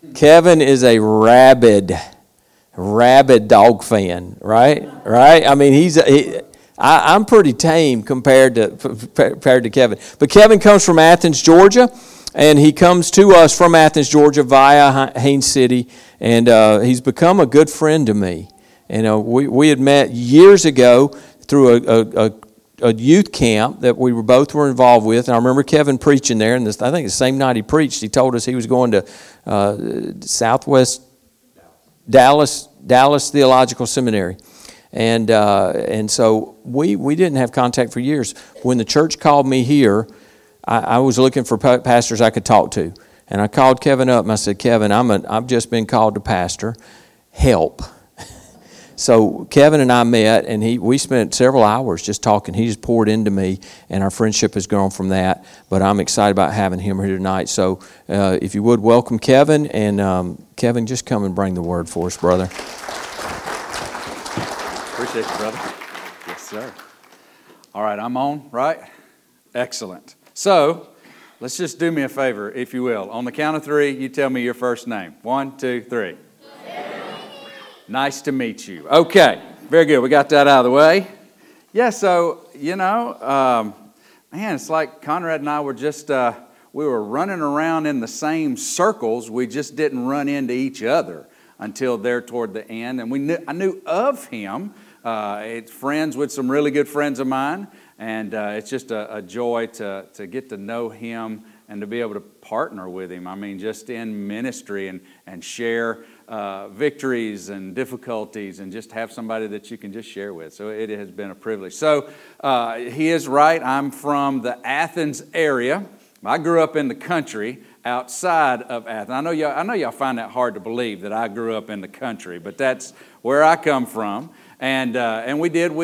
Kevin is a rabid dog fan, right? Right? I mean, I'm pretty tame compared to Kevin. But Kevin comes from Athens, Georgia, and he comes to us from Athens, Georgia via Haines City, and he's become a good friend to me. We had met years ago through a youth camp that we both were involved with, and I remember Kevin preaching there, and I think the same night he preached, he told us he was going to Southwest Dallas Theological Seminary. And so we didn't have contact for years. When the church called me here, I was looking for pastors I could talk to. And I called Kevin up and I said, Kevin, I've just been called to pastor. Help. So Kevin and I met, and we spent several hours just talking. He just poured into me, and our friendship has grown from that. But I'm excited about having him here tonight. So if you would, welcome Kevin. And Kevin, just come and bring the word for us, brother. Appreciate you, brother. Yes, sir. All right, I'm on, right? Excellent. So let's just do me a favor, if you will. On the count of three, you tell me your first name. 1, 2, 3. Nice to meet you. Okay, very good. We got that out of the way. Yeah, so, man, it's like Conrad and I were just, we were running around in the same circles. We just didn't run into each other until there toward the end. And I knew of him. It's friends with some really good friends of mine. And it's just a joy to get to know him and to be able to partner with him. I mean, just in ministry and share victories and difficulties, and just have somebody that you can just share with. So it has been a privilege. So he is right. I'm from the Athens area. I grew up in the country outside of Athens. I know y'all find that hard to believe that I grew up in the country, but that's where I come from. And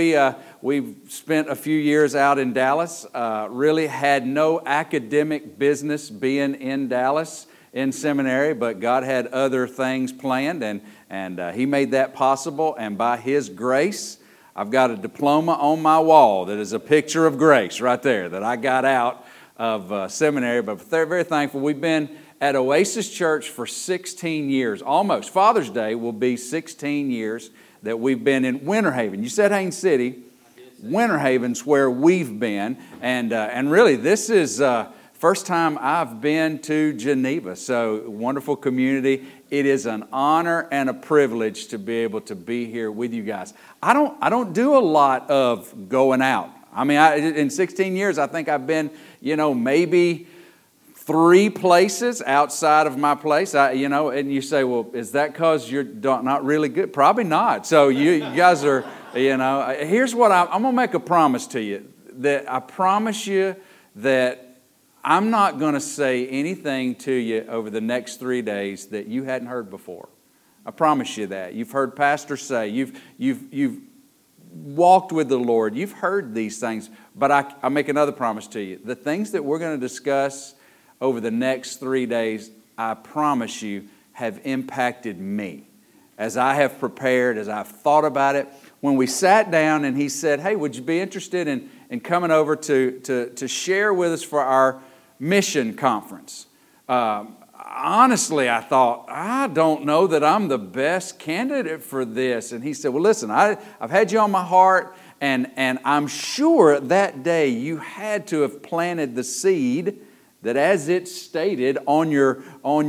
we spent a few years out in Dallas. Really had no academic business being in Dallas in seminary, but God had other things planned, and He made that possible. And by His grace, I've got a diploma on my wall that is a picture of grace right there that I got out of seminary. But they're very thankful. We've been at Oasis Church for 16 years, almost. Father's Day will be 16 years that we've been in Winter Haven. You said Haines City. Winter Haven's where we've been. And really, this is first time I've been to Geneva. So, wonderful community. It is an honor and a privilege to be able to be here with you guys. I don't do a lot of going out. I mean, in 16 years, I think I've been, maybe 3 places outside of my place. And you say, well, is that because you're not really good? Probably not. So you guys are, here's what I'm going to make a promise to you. That I promise you that I'm not going to say anything to you over the next 3 days that you hadn't heard before. I promise you that. You've heard pastors say, you've walked with the Lord. You've heard these things. But I make another promise to you. The things that we're going to discuss over the next 3 days, I promise you, have impacted me. As I have prepared, as I've thought about it. When we sat down and he said, hey, would you be interested in coming over to share with us for our mission conference? Honestly, I thought, I don't know that I'm the best candidate for this. And he said, well, listen, I've had you on my heart, and I'm sure that day you had to have planted the seed that, as it's stated on your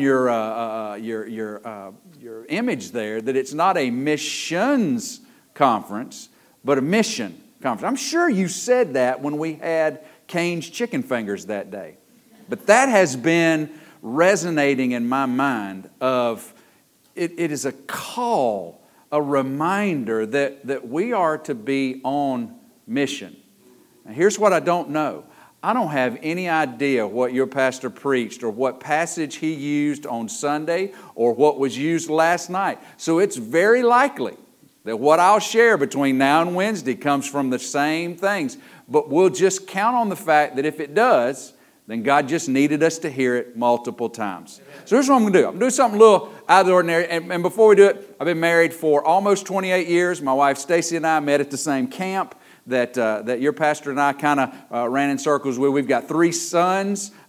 image there, that it's not a missions conference, but a mission conference. I'm sure you said that when we had Cane's Chicken Fingers that day. But that has been resonating in my mind of it is a call, a reminder that we are to be on mission. Now, here's what I don't know. I don't have any idea what your pastor preached or what passage he used on Sunday or what was used last night. So it's very likely that what I'll share between now and Wednesday comes from the same things. But we'll just count on the fact that if it does, then God just needed us to hear it multiple times. So here's what I'm going to do. I'm going to do something a little out of the ordinary. And before we do it, I've been married for almost 28 years. My wife Stacy and I met at the same camp that your pastor and I kind of ran in circles with. We've got 3 sons.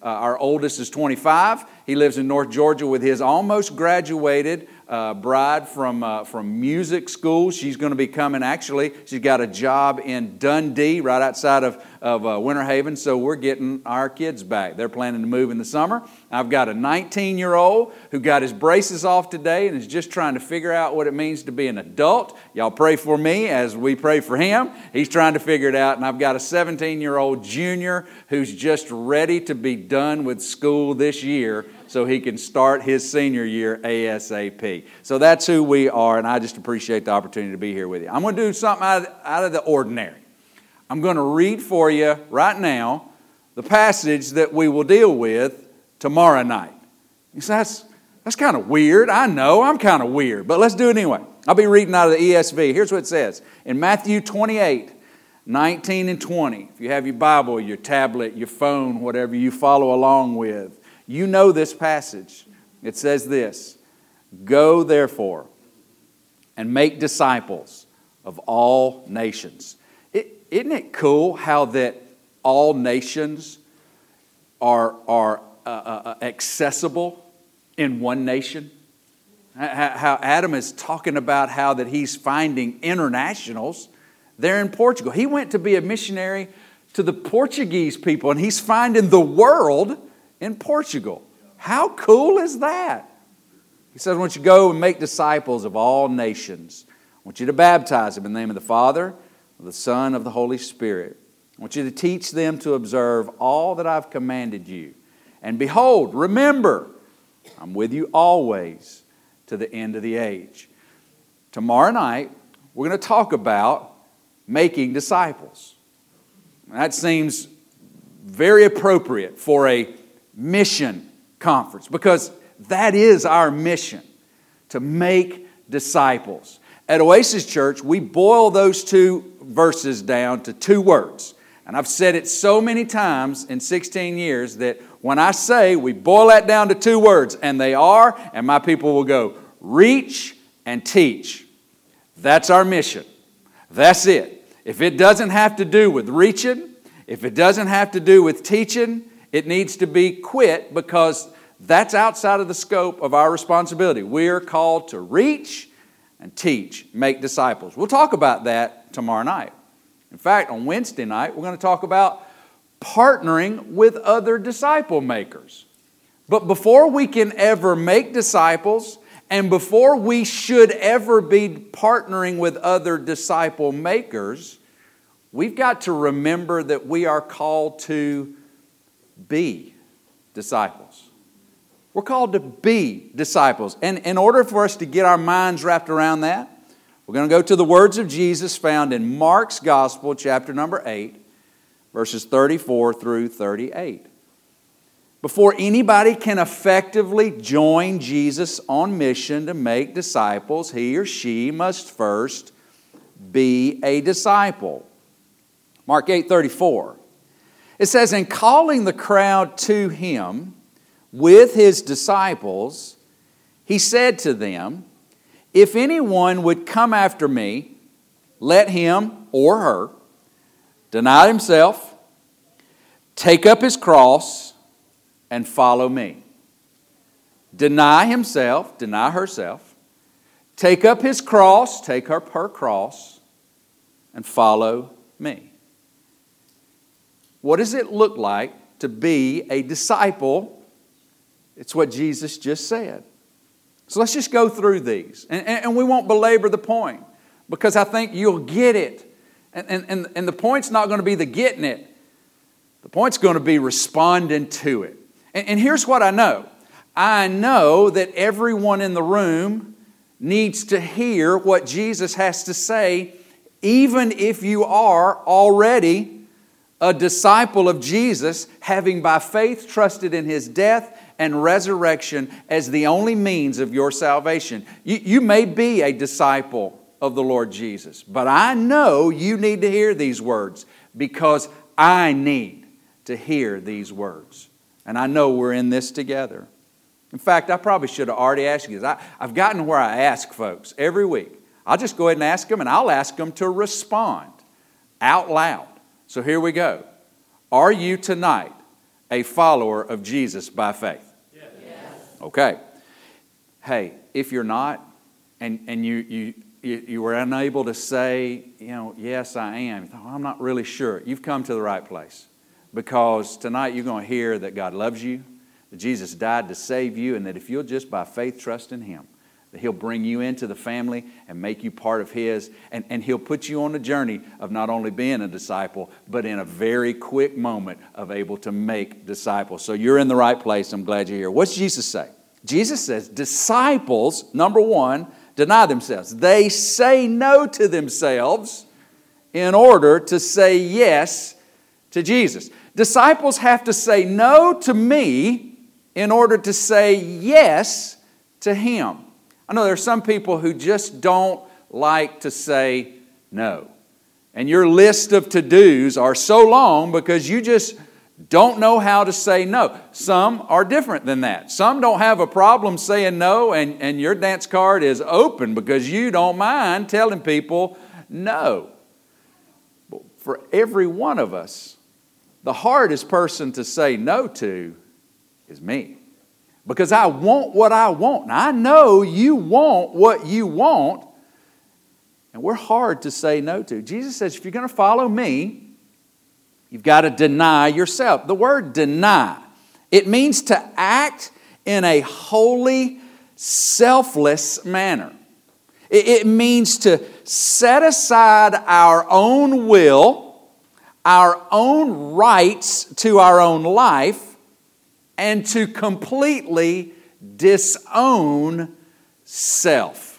Our oldest is 25. He lives in North Georgia with his almost graduated bride from music school. She's going to be coming, actually, she's got a job in Dundee, right outside of Winter Haven, so we're getting our kids back. They're planning to move in the summer. I've got a 19-year-old who got his braces off today and is just trying to figure out what it means to be an adult. Y'all pray for me as we pray for him. He's trying to figure it out. And I've got a 17-year-old junior who's just ready to be done with school this year so he can start his senior year ASAP. So that's who we are, and I just appreciate the opportunity to be here with you. I'm going to do something out of the ordinary. I'm going to read for you right now the passage that we will deal with tomorrow night. You say, that's kind of weird. I know, I'm kind of weird, but let's do it anyway. I'll be reading out of the ESV. Here's what it says. In Matthew 28, 19 and 20, if you have your Bible, your tablet, your phone, whatever you follow along with, you know this passage. It says this, "Go therefore and make disciples of all nations." Isn't it cool how that all nations are accessible in one nation? How Adam is talking about how that he's finding internationals there in Portugal. He went to be a missionary to the Portuguese people, and he's finding the world in Portugal. How cool is that? He says, I want you to go and make disciples of all nations. I want you to baptize them in the name of the Father, of the Son, of the Holy Spirit. I want you to teach them to observe all that I've commanded you. And behold, remember, I'm with you always to the end of the age. Tomorrow night, we're going to talk about making disciples. That seems very appropriate for a mission conference because that is our mission, to make disciples. At Oasis Church, we boil those two verses down to two words. And I've said it so many times in 16 years that when I say we boil that down to two words, and they are, and my people will go, reach and teach. That's our mission. That's it. If it doesn't have to do with reaching, if it doesn't have to do with teaching, it needs to be quit because that's outside of the scope of our responsibility. We are called to reach and teach, make disciples. We'll talk about that tomorrow night. In fact, on Wednesday night, we're going to talk about partnering with other disciple makers. But before we can ever make disciples, and before we should ever be partnering with other disciple makers, we've got to remember that we are called to be disciples. We're called to be disciples. And in order for us to get our minds wrapped around that, we're going to go to the words of Jesus found in Mark's Gospel, chapter number 8, verses 34 through 38. Before anybody can effectively join Jesus on mission to make disciples, he or she must first be a disciple. Mark 8:34. It says, "And calling the crowd to him with his disciples, he said to them, if anyone would come after me, let him or her deny himself, take up his cross, and follow me." Deny himself, deny herself, take up his cross, take up her cross, and follow me. What does it look like to be a disciple? It's what Jesus just said. So let's just go through these. And we won't belabor the point because I think you'll get it. And the point's not going to be the getting it. The point's going to be responding to it. And here's what I know. I know that everyone in the room needs to hear what Jesus has to say, even if you are already a disciple of Jesus, having by faith trusted in His death and resurrection as the only means of your salvation. You may be a disciple of the Lord Jesus, but I know you need to hear these words because I need to hear these words. And I know we're in this together. In fact, I probably should have already asked you this. I've gotten where I ask folks every week. I'll just go ahead and ask them, and I'll ask them to respond out loud. So here we go. Are you tonight a follower of Jesus by faith? Yes. Okay. Hey, if you're not, and you were unable to say, yes, I am. I'm not really sure. You've come to the right place. Because tonight you're going to hear that God loves you, that Jesus died to save you, and that if you'll just by faith trust in Him, that He'll bring you into the family and make you part of His, and He'll put you on the journey of not only being a disciple, but in a very quick moment of able to make disciples. So you're in the right place. I'm glad you're here. What's Jesus say? Jesus says disciples, number one, deny themselves. They say no to themselves in order to say yes to Jesus. Disciples have to say no to me in order to say yes to Him. I know there are some people who just don't like to say no. And your list of to-dos are so long because you just don't know how to say no. Some are different than that. Some don't have a problem saying no, and your dance card is open because you don't mind telling people no. But for every one of us, the hardest person to say no to is me. Because I want what I want. And I know you want what you want. And we're hard to say no to. Jesus says, if you're going to follow me, you've got to deny yourself. The word deny, it means to act in a wholly selfless manner. It means to set aside our own will, our own rights to our own life, and to completely disown self.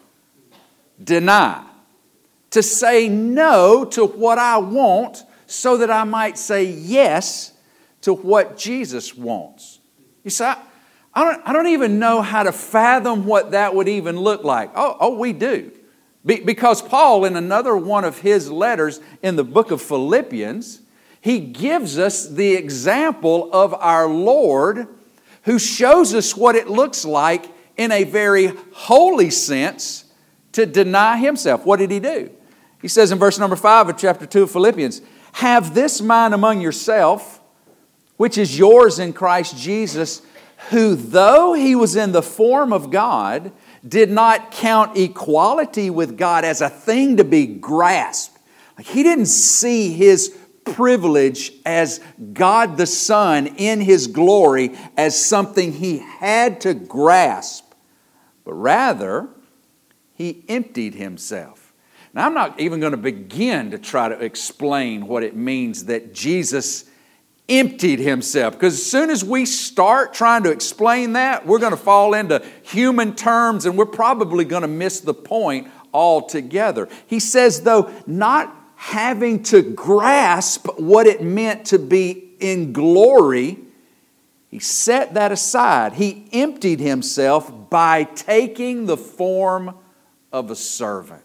Deny. To say no to what I want so that I might say yes to what Jesus wants. You see, I don't even know how to fathom what that would even look like. Oh, we do. Because Paul, in another one of his letters in the book of Philippians, he gives us the example of our Lord who shows us what it looks like in a very holy sense to deny Himself. What did He do? He says in verse number 5 of chapter 2 of Philippians, have this mind among yourself, which is yours in Christ Jesus, who though He was in the form of God, did not count equality with God as a thing to be grasped. Like He didn't see His privilege as God the Son in His glory as something He had to grasp, but rather He emptied Himself. Now I'm not even going to begin to try to explain what it means that Jesus emptied Himself, because as soon as we start trying to explain that, we're going to fall into human terms and we're probably going to miss the point altogether. He says, though, not having to grasp what it meant to be in glory, He set that aside. He emptied Himself by taking the form of a servant.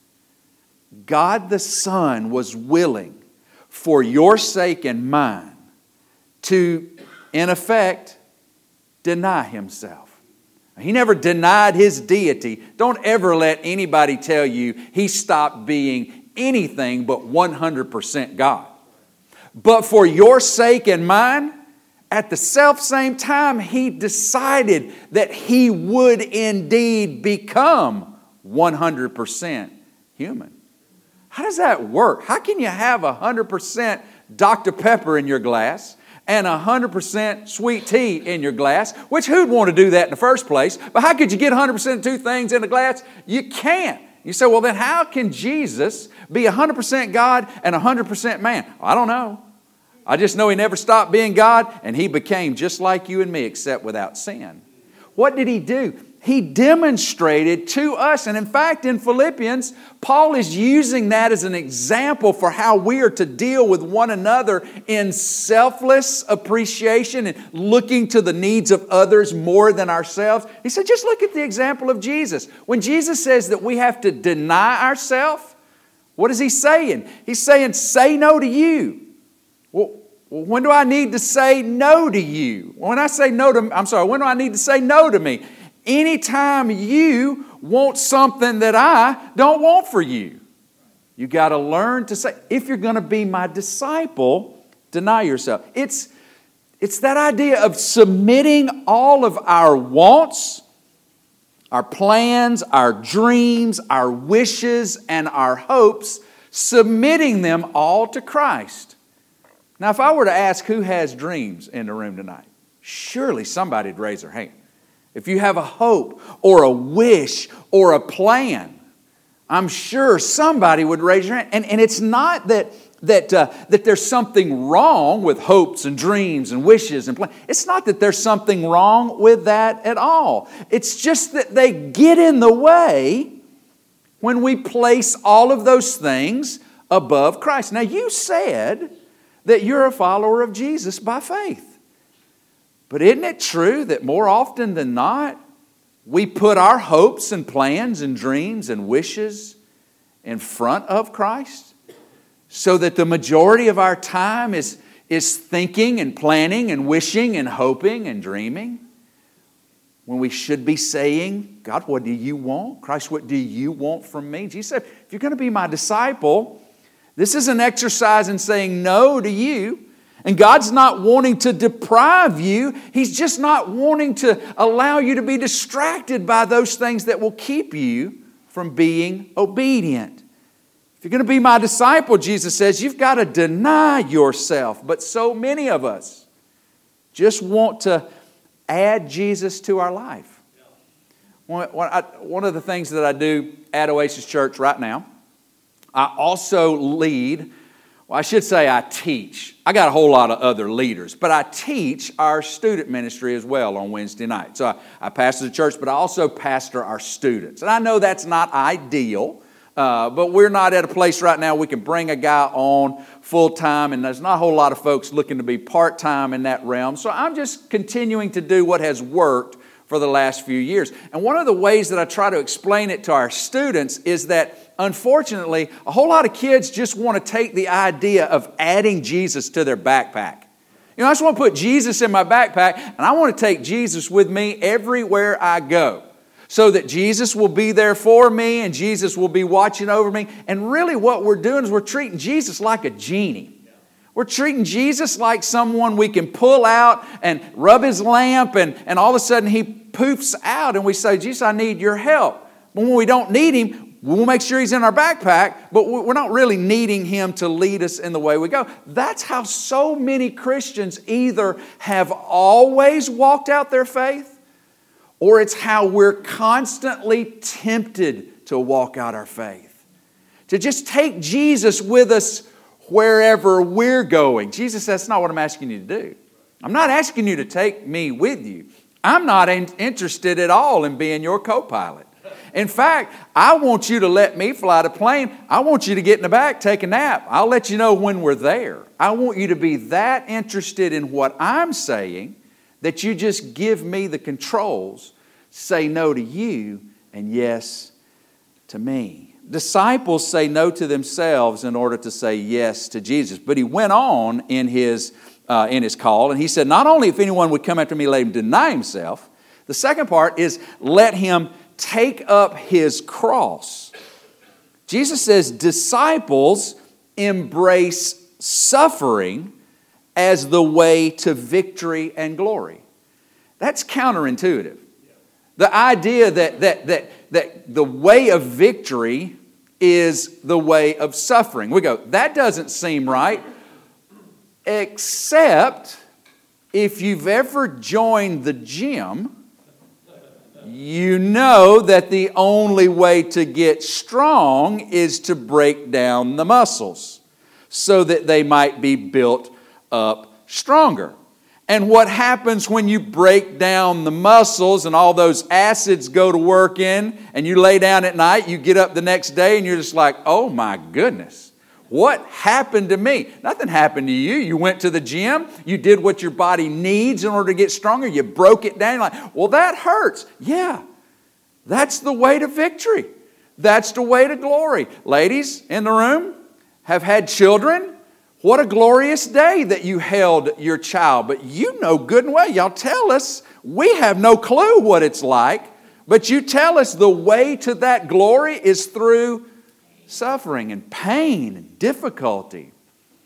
God the Son was willing, for your sake and mine, to, in effect, deny Himself. He never denied His deity. Don't ever let anybody tell you He stopped being anything but 100% God. But for your sake and mine, at the self-same time, He decided that He would indeed become 100% human. How does that work? How can you have 100% Dr. Pepper in your glass and 100% sweet tea in your glass? Which who'd want to do that in the first place? But how could you get 100% of two things in a glass? You can't. You say, well, then how can Jesus be 100% God and 100% man? I don't know. I just know He never stopped being God, and He became just like you and me, except without sin. What did He do? He demonstrated to us, and in fact, in Philippians, Paul is using that as an example for how we are to deal with one another in selfless appreciation and looking to the needs of others more than ourselves. He said, just look at the example of Jesus. When Jesus says that we have to deny ourselves, what is He saying? He's saying, say no to you. Well, when do I need to say no to you? When I say no to, when do I need to say no to me? Anytime you want something that I don't want for you. You got to learn to say, if you're going to be my disciple, deny yourself. It's It's that idea of submitting all of our wants, our plans, our dreams, our wishes, and our hopes, submitting them all to Christ. Now, if I were to ask who has dreams in the room tonight, surely somebody would raise their hand. If you have a hope or a wish or a plan, I'm sure somebody would raise your hand. And it's not that there's something wrong with hopes and dreams and wishes and plans. It's not that there's something wrong with that at all. It's just that they get in the way when we place all of those things above Christ. Now, you said that you're a follower of Jesus by faith. But isn't it true that more often than not, we put our hopes and plans and dreams and wishes in front of Christ? So that the majority of our time is thinking and planning and wishing and hoping and dreaming, when we should be saying, God, what do you want? Christ, what do you want from me? Jesus said, if you're going to be my disciple, this is an exercise in saying no to you. And God's not wanting to deprive you. He's just not wanting to allow you to be distracted by those things that will keep you from being obedient. If you're going to be my disciple, Jesus says, you've got to deny yourself. But so many of us just want to add Jesus to our life. One of the things that I do at Oasis Church right now, I also lead, well, I should say I teach. I got a whole lot of other leaders, but I teach our student ministry as well on Wednesday night. So I pastor the church, but I also pastor our students. And I know that's not ideal. But we're not at a place right now we can bring a guy on full-time, and there's not a whole lot of folks looking to be part-time in that realm. So I'm just continuing to do what has worked for the last few years. And one of the ways that I try to explain it to our students is that, unfortunately, a whole lot of kids just want to take the idea of adding Jesus to their backpack. I just want to put Jesus in my backpack, and I want to take Jesus with me everywhere I go, so that Jesus will be there for me and Jesus will be watching over me. And really what we're doing is we're treating Jesus like a genie. We're treating Jesus like someone we can pull out and rub his lamp, and all of a sudden he poofs out and we say, Jesus, I need your help. But when we don't need him, we'll make sure he's in our backpack, but we're not really needing him to lead us in the way we go. That's how so many Christians either have always walked out their faith, or it's how we're constantly tempted to walk out our faith. To just take Jesus with us wherever we're going. Jesus says, that's not what I'm asking you to do. I'm not asking you to take me with you. I'm not interested at all in being your co-pilot. In fact, I want you to let me fly the plane. I want you to get in the back, take a nap. I'll let you know when we're there. I want you to be that interested in what I'm saying that you just give me the controls, say no to you, and yes to me. Disciples say no to themselves in order to say yes to Jesus. But he went on in his call, and he said, not only if anyone would come after me, let him deny himself. The second part is let him take up his cross. Jesus says disciples embrace suffering as the way to victory and glory. That's counterintuitive. The idea that the way of victory is the way of suffering. We go, that doesn't seem right, except if you've ever joined the gym, you know that the only way to get strong is to break down the muscles so that they might be built up stronger. And what happens when you break down the muscles and all those acids go to work in, and you lay down at night, you get up the next day and you're just like, oh my goodness, what happened to me? Nothing happened to you. You went to the gym, you did what your body needs in order to get stronger, you broke it down. You're like, well, that hurts. Yeah, that's the way to victory. That's the way to glory. Ladies in the room have had children. What a glorious day that you held your child. But you know good and well, y'all tell us, we have no clue what it's like, but you tell us the way to that glory is through suffering and pain and difficulty.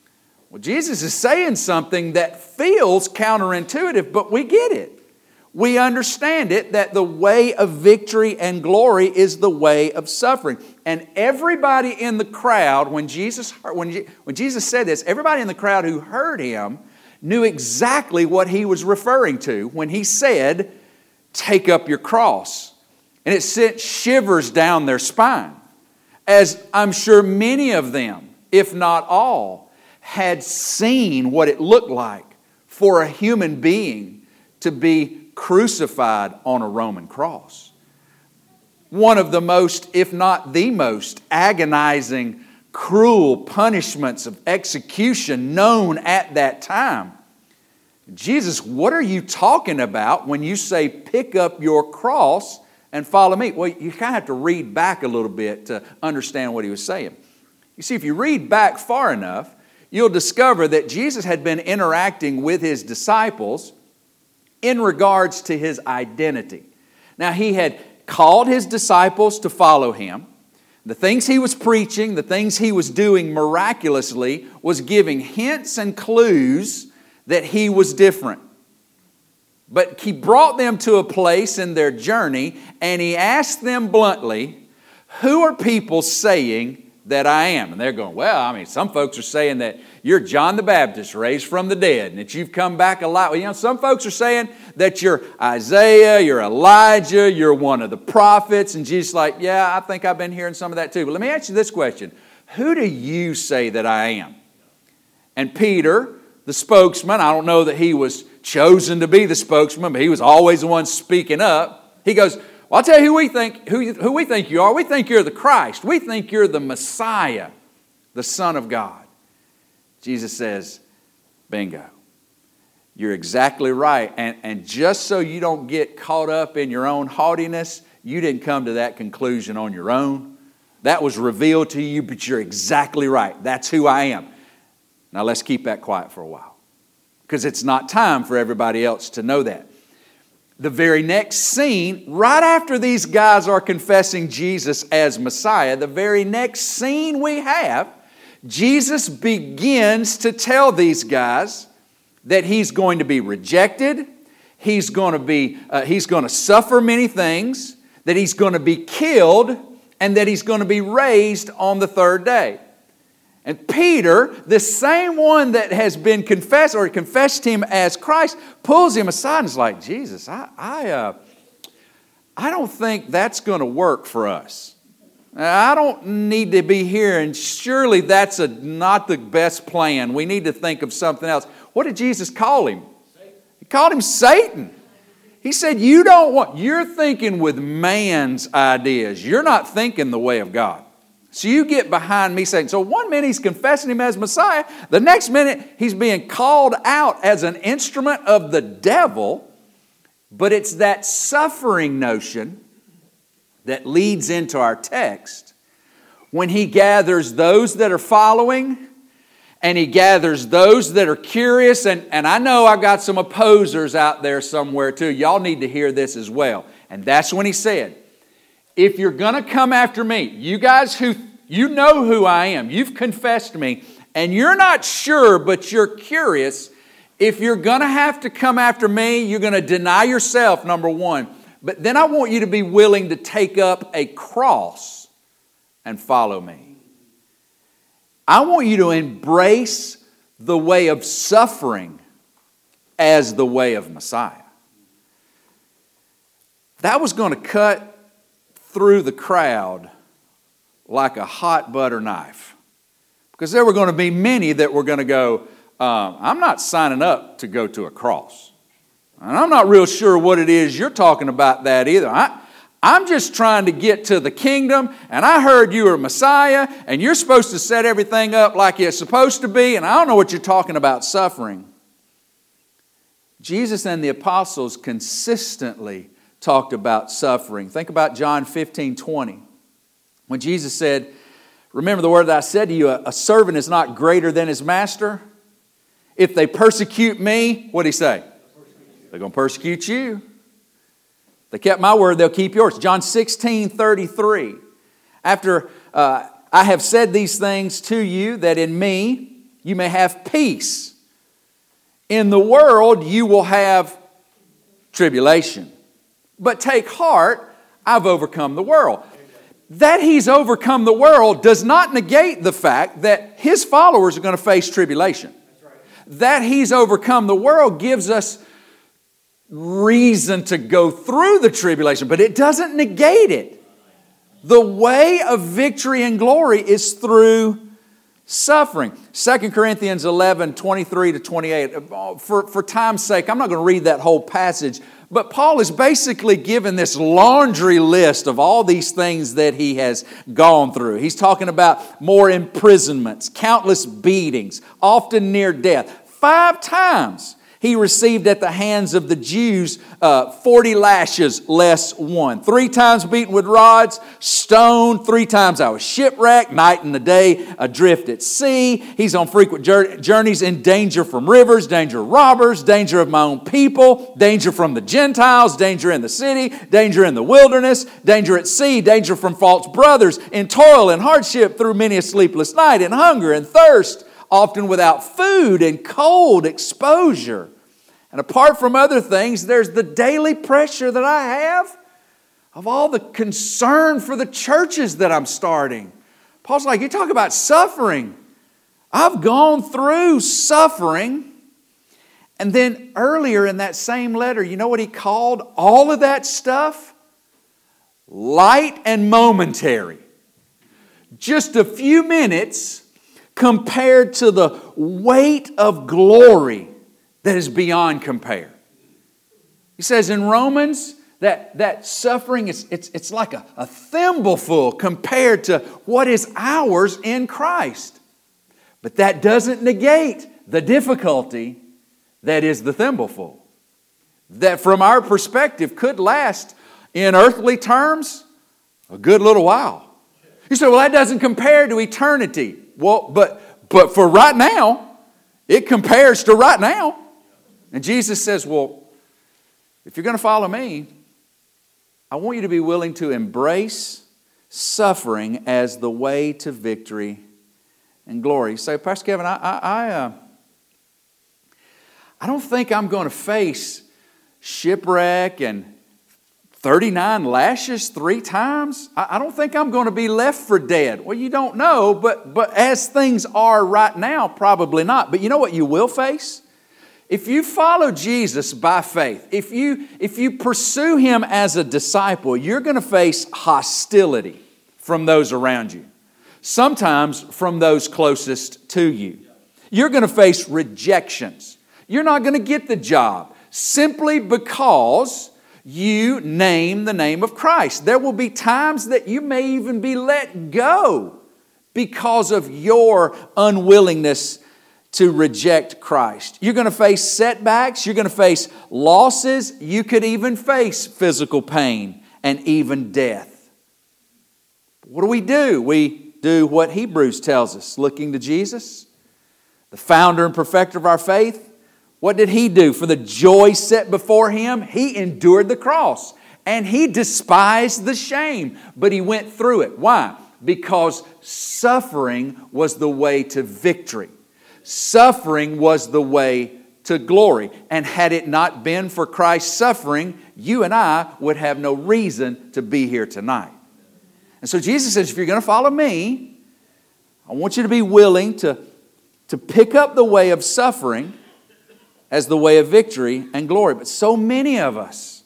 Well, Jesus is saying something that feels counterintuitive, but we get it. We understand it, that the way of victory and glory is the way of suffering. And everybody in the crowd, when Jesus said this, everybody in the crowd who heard him knew exactly what he was referring to when he said, take up your cross. And it sent shivers down their spine, as I'm sure many of them, if not all, had seen what it looked like for a human being to be crucified on a Roman cross. One of the most, if not the most, agonizing, cruel punishments of execution known at that time. Jesus, what are you talking about when you say pick up your cross and follow me? Well, you kind of have to read back a little bit to understand what he was saying. You see, if you read back far enough, you'll discover that Jesus had been interacting with his disciples in regards to his identity. Now, he had called his disciples to follow him. The things he was preaching, the things he was doing miraculously, was giving hints and clues that he was different. But he brought them to a place in their journey, and he asked them bluntly, who are people saying that I am? And they're going, well, I mean, some folks are saying that you're John the Baptist raised from the dead and that you've come back alive. Well, some folks are saying that you're Isaiah, you're Elijah, you're one of the prophets. And Jesus is like, yeah, I think I've been hearing some of that too. But let me ask you this question. Who do you say that I am? And Peter, the spokesman, I don't know that he was chosen to be the spokesman, but he was always the one speaking up. He goes, well, I'll tell you who we think you are. We think you're the Christ. We think you're the Messiah, the Son of God. Jesus says, bingo. You're exactly right. And just so you don't get caught up in your own haughtiness, you didn't come to that conclusion on your own. That was revealed to you, but you're exactly right. That's who I am. Now let's keep that quiet for a while, because it's not time for everybody else to know that. The very next scene, right after these guys are confessing Jesus as Messiah, the very next scene we have, Jesus begins to tell these guys that he's going to be rejected, he's going to suffer many things, that he's going to be killed, and that he's going to be raised on the third day. And Peter, the same one that has been confessed or confessed him as Christ, pulls him aside and is like, Jesus, I don't think that's going to work for us. I don't need to be here, and surely that's not the best plan. We need to think of something else. What did Jesus call him? He called him Satan. He said, you're thinking with man's ideas. You're not thinking the way of God. So you get behind me saying, so one minute he's confessing him as Messiah, the next minute he's being called out as an instrument of the devil, but it's that suffering notion that leads into our text when he gathers those that are following and he gathers those that are curious. And I know I've got some opposers out there somewhere too. Y'all need to hear this as well. And that's when he said, if you're going to come after me, you guys who you know who I am, you've confessed me, and you're not sure, but you're curious, if you're going to have to come after me, you're going to deny yourself, number one. But then I want you to be willing to take up a cross and follow me. I want you to embrace the way of suffering as the way of Messiah. That was going to cut through the crowd like a hot butter knife. Because there were going to be many that were going to go, I'm not signing up to go to a cross. And I'm not real sure what it is you're talking about that either. I'm just trying to get to the kingdom, and I heard you were Messiah, and you're supposed to set everything up like it's supposed to be, and I don't know what you're talking about suffering. Jesus and the apostles consistently talked about suffering. Think about John 15:20. When Jesus said, remember the word that I said to you, a servant is not greater than his master. If they persecute me, what did he say? They're going to persecute you. If they kept my word, they'll keep yours. John 16:33. After I have said these things to you, that in me you may have peace. In the world, you will have tribulation. But take heart, I've overcome the world. That He's overcome the world does not negate the fact that His followers are going to face tribulation. That He's overcome the world gives us reason to go through the tribulation, but it doesn't negate it. The way of victory and glory is through suffering. 2 Corinthians 11, 23 to 28. For time's sake, I'm not going to read that whole passage, but Paul is basically given this laundry list of all these things that he has gone through. He's talking about more imprisonments, countless beatings, often near death. 5 times he received at the hands of the Jews 40 lashes less 1. 3 times beaten with rods, stoned. 3 times I was shipwrecked, night and the day, adrift at sea. He's on frequent journeys, in danger from rivers, danger of robbers, danger of my own people, danger from the Gentiles, danger in the city, danger in the wilderness, danger at sea, danger from false brothers, in toil and hardship through many a sleepless night, in hunger and thirst, often without food and cold exposure. And apart from other things, there's the daily pressure that I have of all the concern for the churches that I'm starting. Paul's like, you talk about suffering. I've gone through suffering. And then earlier in that same letter, you know what he called all of that stuff? Light and momentary. Just a few minutes compared to the weight of glory that is beyond compare. He says in Romans that suffering it's like a thimbleful compared to what is ours in Christ. But that doesn't negate the difficulty that is the thimbleful. That from our perspective could last in earthly terms a good little while. You say, well, that doesn't compare to eternity. Well, but for right now, it compares to right now. And Jesus says, well, if you're going to follow me, I want you to be willing to embrace suffering as the way to victory and glory. You say, Pastor Kevin, I don't think I'm going to face shipwreck and 39 lashes 3 times. I don't think I'm going to be left for dead. Well, you don't know, but as things are right now, probably not. But you know what you will face? If you follow Jesus by faith, if you pursue Him as a disciple, you're going to face hostility from those around you. Sometimes from those closest to you. You're going to face rejections. You're not going to get the job simply because you name the name of Christ. There will be times that you may even be let go because of your unwillingness to reject Christ. You're going to face setbacks. You're going to face losses. You could even face physical pain and even death. What do? We do what Hebrews tells us, looking to Jesus, the founder and perfecter of our faith. What did He do? For the joy set before Him, He endured the cross. And He despised the shame, but He went through it. Why? Because suffering was the way to victory. Suffering was the way to glory. And had it not been for Christ's suffering, you and I would have no reason to be here tonight. And so Jesus says, if you're going to follow me, I want you to be willing to pick up the way of suffering as the way of victory and glory. But so many of us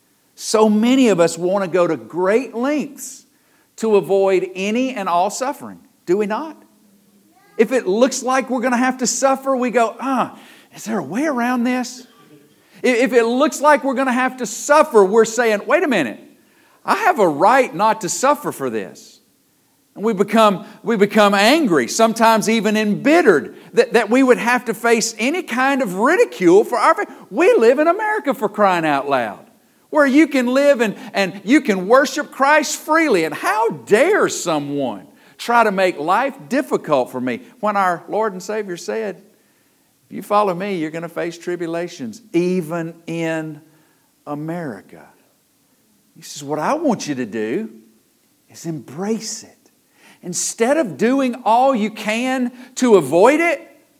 want to go to great lengths to avoid any and all suffering. Do we not? If it looks like we're going to have to suffer, we go, is there a way around this? If it looks like we're going to have to suffer, we're saying, wait a minute, I have a right not to suffer for this. And we become angry, sometimes even embittered, that we would have to face any kind of ridicule for our faith. We live in America, for crying out loud, where you can live and you can worship Christ freely. And how dare someone try to make life difficult for me when our Lord and Savior said, if you follow me, you're going to face tribulations, even in America. He says, what I want you to do is embrace it. Instead of doing all you can to avoid it,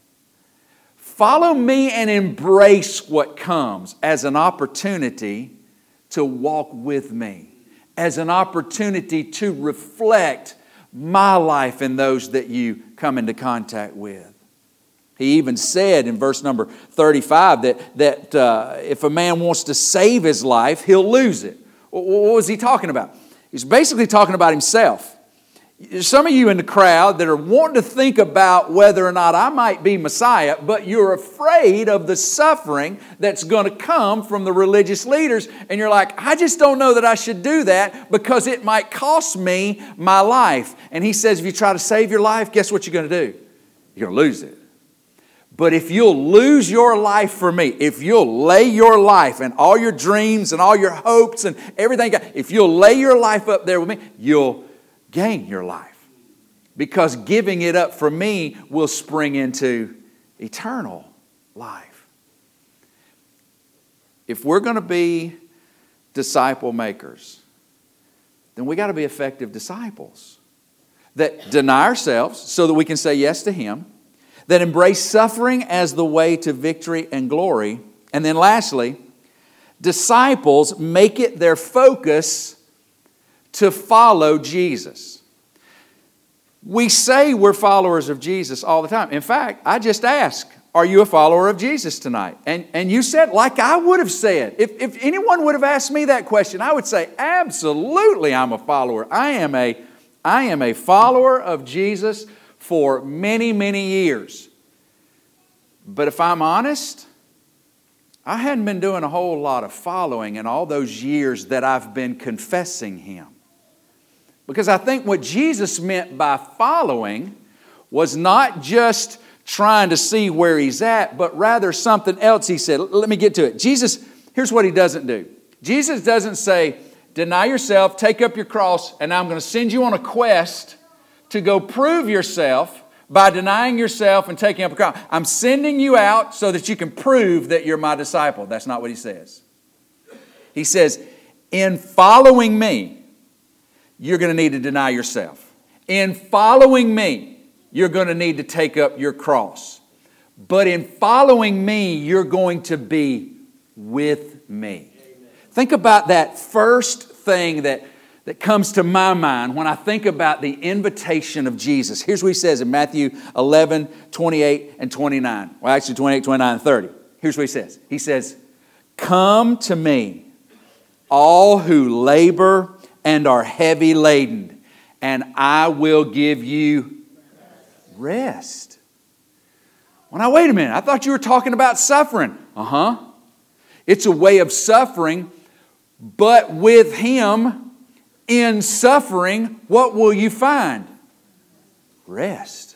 Follow me and embrace what comes as an opportunity to walk with me, as an opportunity to reflect my life in those that you come into contact with. He even said in verse number 35 that if a man wants to save his life, he'll lose it. What was he talking about? He's basically talking about himself. Some of you in the crowd that are wanting to think about whether or not I might be Messiah, but you're afraid of the suffering that's going to come from the religious leaders, and you're like, I just don't know that I should do that because it might cost me my life. And he says, if you try to save your life, guess what you're going to do? You're going to lose it. But if you'll lose your life for me, if you'll lay your life and all your dreams and all your hopes and everything, if you'll lay your life up there with me, you'll gain your life. Because giving it up for me will spring into eternal life. If we're going to be disciple makers, then we got to be effective disciples that deny ourselves so that we can say yes to Him, that embrace suffering as the way to victory and glory. And then lastly, disciples make it their focus to follow Jesus. We say we're followers of Jesus all the time. In fact, I just asked, are you a follower of Jesus tonight? And you said, like I would have said. If anyone would have asked me that question, I would say, absolutely I'm a follower. I am a follower of Jesus for many, many years. But if I'm honest, I hadn't been doing a whole lot of following in all those years that I've been confessing Him. Because I think what Jesus meant by following was not just trying to see where He's at, but rather something else. He said, let me get to it. Jesus, here's what He doesn't do. Jesus doesn't say, deny yourself, take up your cross, and I'm going to send you on a quest to go prove yourself by denying yourself and taking up a cross. I'm sending you out so that you can prove that you're my disciple. That's not what He says. He says, in following me, you're going to need to deny yourself. In following me, you're going to need to take up your cross. But in following me, you're going to be with me. Amen. Think about that first thing that comes to my mind when I think about the invitation of Jesus. Here's what He says in Matthew 11, 28 and 29. Well, actually 28, 29 and 30. Here's what He says. He says, come to me, all who labor and are heavy laden, and I will give you rest. Well, now wait a minute. I thought you were talking about suffering. It's a way of suffering, but with Him in suffering, what will you find? Rest.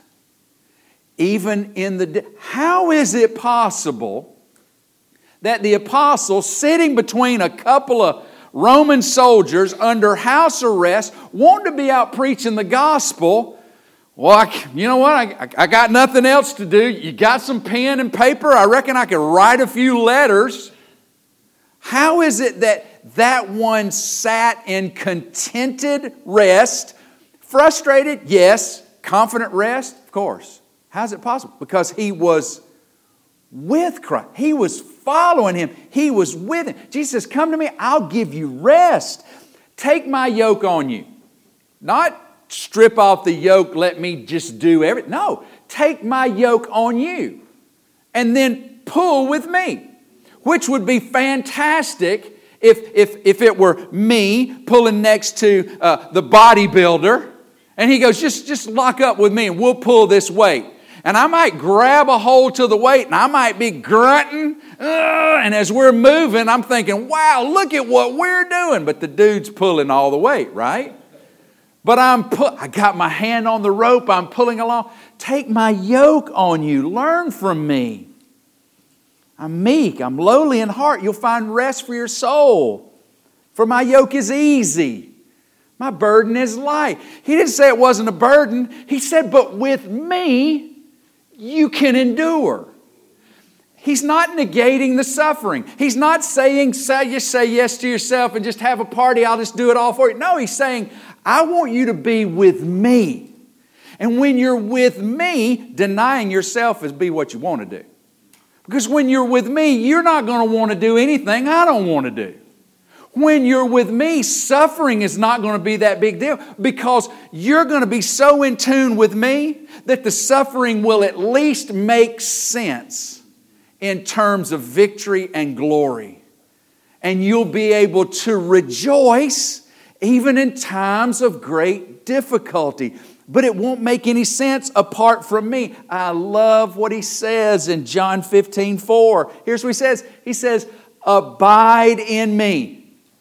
Even in the how is it possible that the apostle, sitting between a couple of Roman soldiers under house arrest, wanting to be out preaching the gospel? Well, you know what? I got nothing else to do. You got some pen and paper? I reckon I could write a few letters. How is it that one sat in contented rest, frustrated, yes, confident rest, of course. How is it possible? Because he was with Christ. He was following Him. He was with Him. Jesus says, come to me, I'll give you rest. Take my yoke on you. Not strip off the yoke, let me just do everything. No, take my yoke on you and then pull with me, which would be fantastic if it were me pulling next to the bodybuilder, and he goes, just lock up with me and we'll pull this weight. And I might grab a hold to the weight and I might be grunting. And as we're moving, I'm thinking, wow, look at what we're doing. But the dude's pulling all the weight, right? But I got my hand on the rope. I'm pulling along. Take my yoke on you. Learn from me. I'm meek. I'm lowly in heart. You'll find rest for your soul. For my yoke is easy. My burden is light. He didn't say it wasn't a burden. He said, but with me, you can endure. He's not negating the suffering. He's not saying, just say yes to yourself and just have a party. I'll just do it all for you. No, He's saying, I want you to be with me. And when you're with me, denying yourself is be what you want to do. Because when you're with me, you're not going to want to do anything I don't want to do. When you're with me, suffering is not going to be that big deal because you're going to be so in tune with me that the suffering will at least make sense in terms of victory and glory. And you'll be able to rejoice even in times of great difficulty. But it won't make any sense apart from me. I love what he says in John 15:4. Here's what he says. He says, abide in me.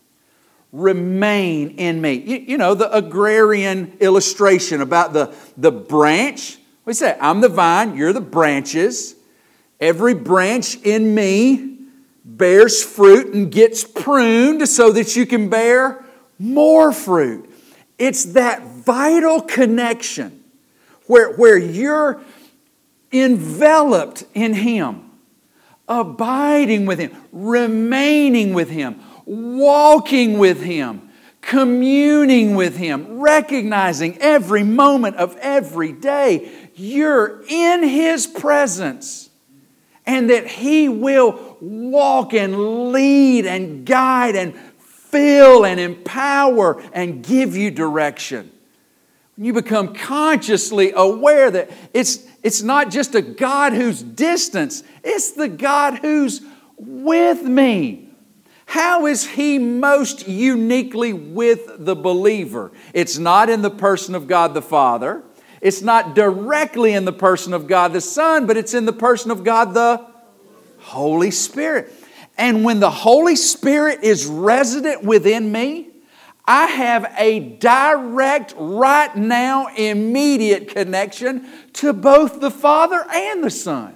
Remain in me. You know, the agrarian illustration about the branch. We say, I'm the vine, you're the branches. Every branch in me bears fruit and gets pruned so that you can bear more fruit. It's that vital connection where you're enveloped in Him, abiding with Him, remaining with Him, walking with Him, communing with Him, recognizing every moment of every day you're in His presence and that He will walk and lead and guide and fill and empower and give you direction. When you become consciously aware that it's not just a God who's distant, it's the God who's with me. How is He most uniquely with the believer? It's not in the person of God the Father. It's not directly in the person of God the Son, but it's in the person of God the Holy Spirit. And when the Holy Spirit is resident within me, I have a direct, right now, immediate connection to both the Father and the Son.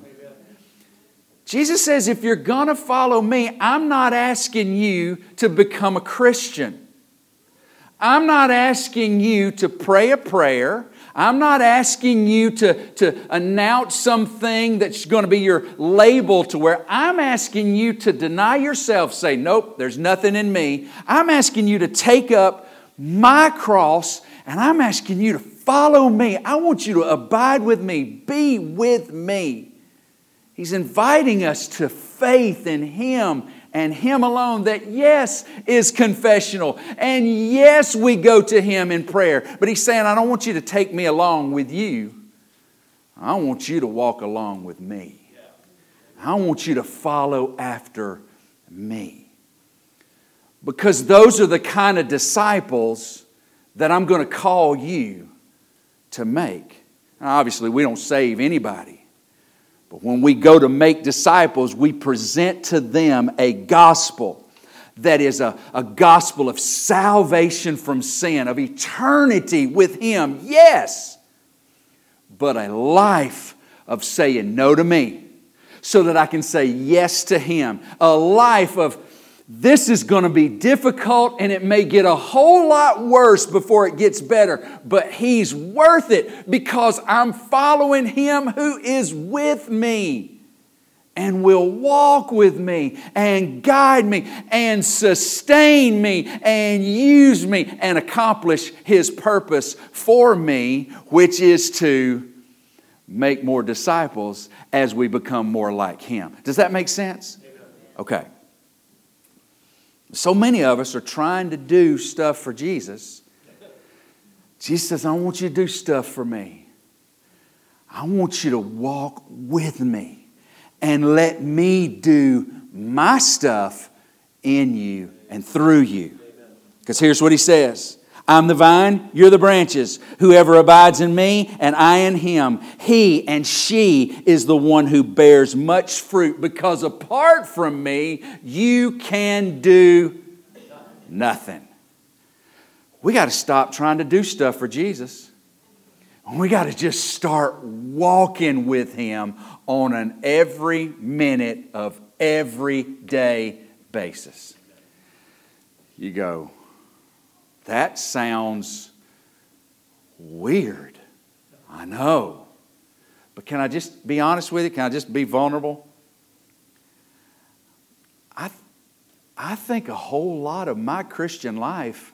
Jesus says, if you're going to follow me, I'm not asking you to become a Christian. I'm not asking you to pray a prayer. I'm not asking you to announce something that's going to be your label to where I'm asking you to deny yourself, say, nope, there's nothing in me. I'm asking you to take up my cross and I'm asking you to follow me. I want you to abide with me, be with me. He's inviting us to faith in Him and Him alone that yes is confessional and yes we go to Him in prayer. But He's saying, I don't want you to take me along with you. I want you to walk along with me. I want you to follow after me. Because those are the kind of disciples that I'm going to call you to make. Now, obviously, we don't save anybody. But when we go to make disciples, we present to them a gospel that is a gospel of salvation from sin, of eternity with Him, yes, but a life of saying no to me so that I can say yes to Him. A life of this is going to be difficult and it may get a whole lot worse before it gets better. But He's worth it because I'm following Him who is with me and will walk with me and guide me and sustain me and use me and accomplish His purpose for me, which is to make more disciples as we become more like Him. Does that make sense? Okay. So many of us are trying to do stuff for Jesus. Jesus says, I want you to do stuff for me. I want you to walk with me and let me do my stuff in you and through you. Because here's what He says. I'm the vine, you're the branches. Whoever abides in me and I in him, he and she is the one who bears much fruit. Because apart from me, you can do nothing. We got to stop trying to do stuff for Jesus. We got to just start walking with Him on an every minute of every day basis. You go, that sounds weird. I know. But can I just be honest with you? Can I just be vulnerable? I think a whole lot of my Christian life,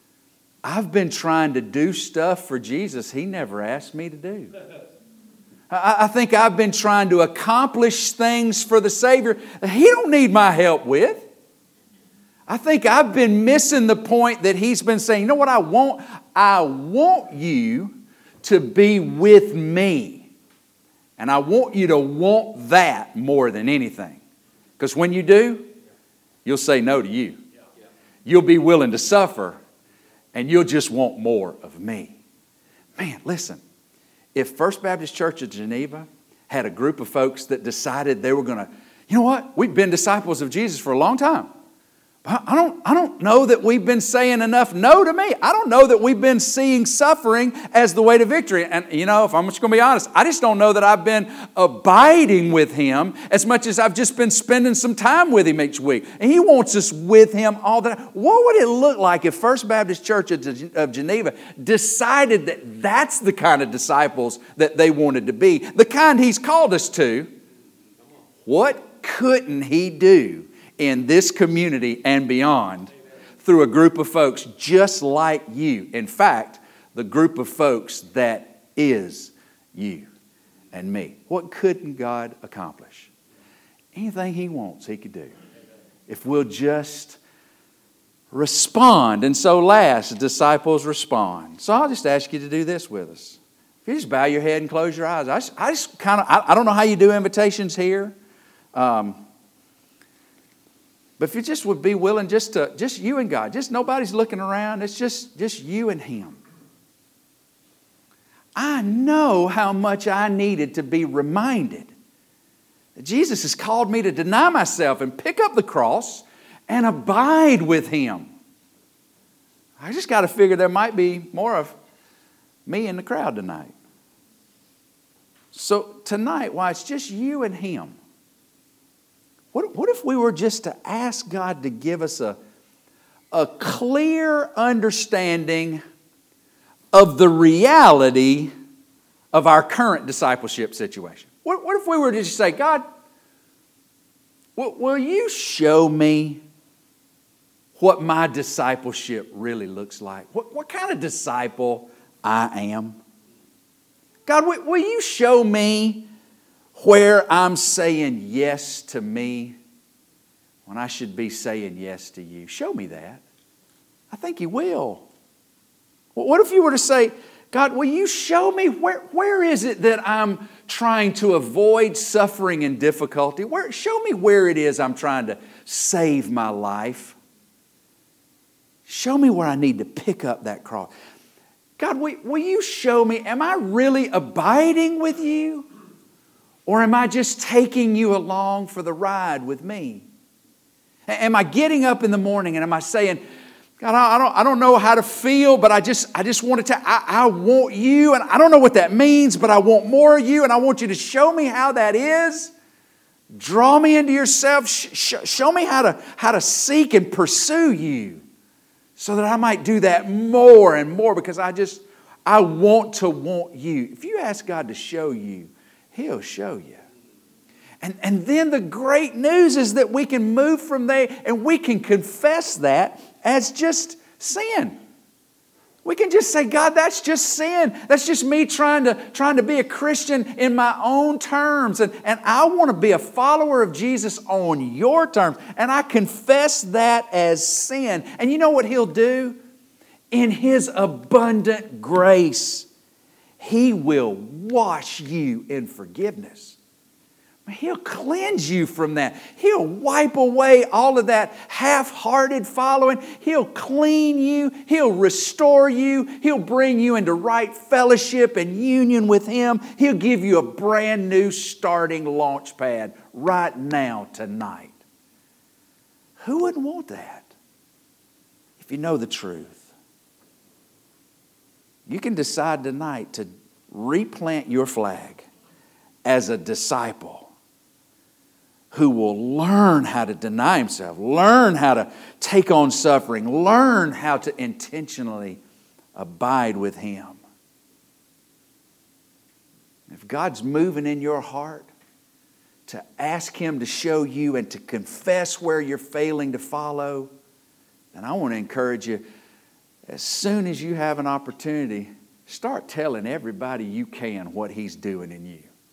I've been trying to do stuff for Jesus He never asked me to do. I think I've been trying to accomplish things for the Savior that He don't need my help with. I think I've been missing the point that He's been saying, you know what I want? I want you to be with me. And I want you to want that more than anything. Because when you do, you'll say no to you. You'll be willing to suffer, and you'll just want more of me. Man, listen. If First Baptist Church of Geneva had a group of folks that decided they were going to, you know what? We've been disciples of Jesus for a long time. I don't know that we've been saying enough no to me. I don't know that we've been seeing suffering as the way to victory. And you know, if I'm just going to be honest, I just don't know that I've been abiding with Him as much as I've just been spending some time with Him each week. And He wants us with Him all the time. What would it look like if First Baptist Church of Geneva decided that that's the kind of disciples that they wanted to be, the kind He's called us to? What couldn't He do in this community and beyond through a group of folks just like you? In fact, the group of folks that is you and me. What couldn't God accomplish? Anything He wants, He could do. If we'll just respond. And so last, disciples respond. So I'll just ask you to do this with us. If you just bow your head and close your eyes. I don't know how you do invitations here. But if you just would be willing just you and God, just nobody's looking around, it's just you and Him. I know how much I needed to be reminded that Jesus has called me to deny myself and pick up the cross and abide with Him. I just got to figure there might be more of me in the crowd tonight. So tonight, while it's just you and Him, what if we were just to ask God to give us a clear understanding of the reality of our current discipleship situation? What if we were to just say, God, will you show me what my discipleship really looks like? What kind of disciple I am? God, will you show me where I'm saying yes to me when I should be saying yes to you? Show me that. I think He will. What if you were to say, God, will you show me where is it that I'm trying to avoid suffering and difficulty? Show me where it is I'm trying to save my life. Show me where I need to pick up that cross. God, will you show me, am I really abiding with you? Or am I just taking you along for the ride with me? Am I getting up in the morning and am I saying, God, I don't know how to feel, but I just want to I want you, and I don't know what that means, but I want more of you, and I want you to show me how that is. Draw me into yourself. Show me how to seek and pursue you so that I might do that more and more, because I want to want you. If you ask God to show you, He'll show you. And then the great news is that we can move from there and we can confess that as just sin. We can just say, God, that's just sin. That's just me trying to be a Christian in my own terms. And I want to be a follower of Jesus on your terms. And I confess that as sin. And you know what He'll do? In His abundant grace, He will wash you in forgiveness. He'll cleanse you from that. He'll wipe away all of that half-hearted following. He'll clean you. He'll restore you. He'll bring you into right fellowship and union with Him. He'll give you a brand new starting launch pad right now, tonight. Who wouldn't want that if you know the truth? You can decide tonight to replant your flag as a disciple who will learn how to deny himself, learn how to take on suffering, learn how to intentionally abide with Him. If God's moving in your heart to ask Him to show you and to confess where you're failing to follow, then I want to encourage you, as soon as you have an opportunity, start telling everybody you can what He's doing in you.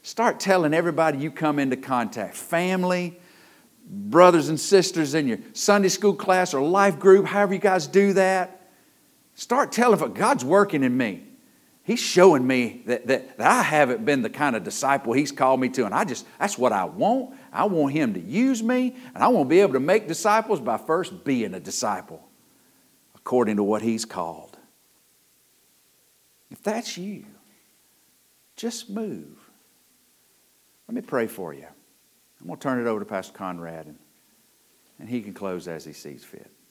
Start telling everybody you come into contact, family, brothers and sisters in your Sunday school class or life group, however you guys do that. Start telling them God's working in me. He's showing me that I haven't been the kind of disciple He's called me to. And that's what I want. I want Him to use me. And I want to be able to make disciples by first being a disciple according to what He's called. If that's you, just move. Let me pray for you. I'm going to turn it over to Pastor Conrad, and he can close as he sees fit.